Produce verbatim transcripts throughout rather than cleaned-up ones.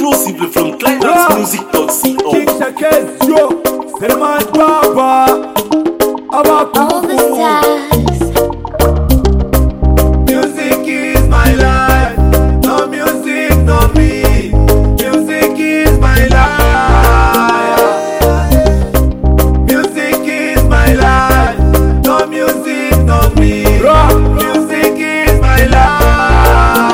exclusively from climax music dot co. King Shakes, yo, Selman Baba, Abba All the stars. Music is my life, no music, no me. Music is my life. Music is my life, no music, no me. Music is my life.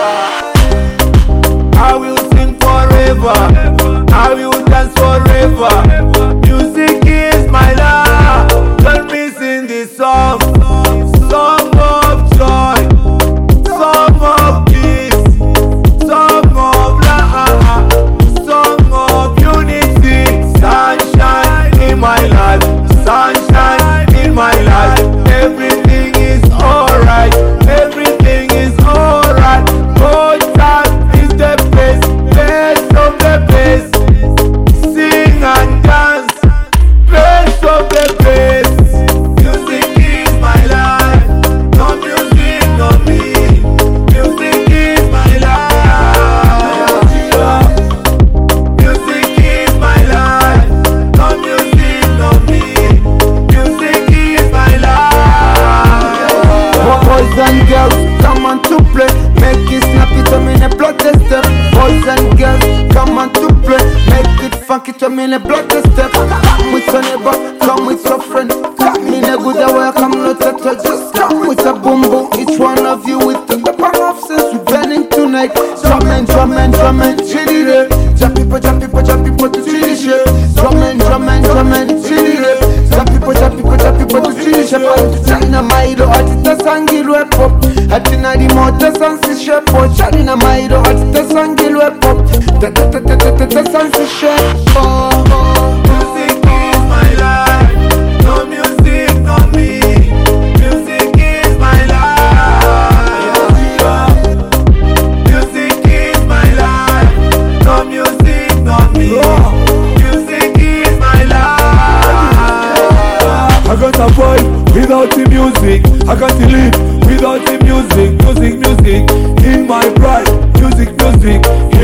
I will sing forever, I will dance forever. Music is my life. Let me sing this song, song of joy, song of peace, song of love, song of unity. Sunshine in my life, sunshine in my life. Everything is alright, everything is alright. God time is the best, best of the best. Sing and dance, best of the best. Music is my life, no music, no me. Music is my life. Music is my life, no music, no me. Music is my life. Boys and girls, come on to play. Make it snappy to me in a blood tester. Boys and girls, come on to play. Make it funky to me in a blood tester. Come with your neighbor, come with your friend. Come in a good way, come not at all. Just come with a boom boom. Each one of you with the weapon of sense. We're burning tonight. Drum and drum and drum and chitty rap. Jump people, jump people, jump people to chitty shit. Drum and drum and drum and chitty rap. Jump people, jump people, jump people to chitty shit. China maido atita sangilwe pop. Atina di moto sansi shepo. China maido atita sangilwe pop. Ta ta ta ta ta ta sansi shepo. Music is my life, no music, no me. Music is my life. Music is my life, no music, no me. Music is my life. I got a voice without the music. I got to live without the music. Music, music in my pride. Music, music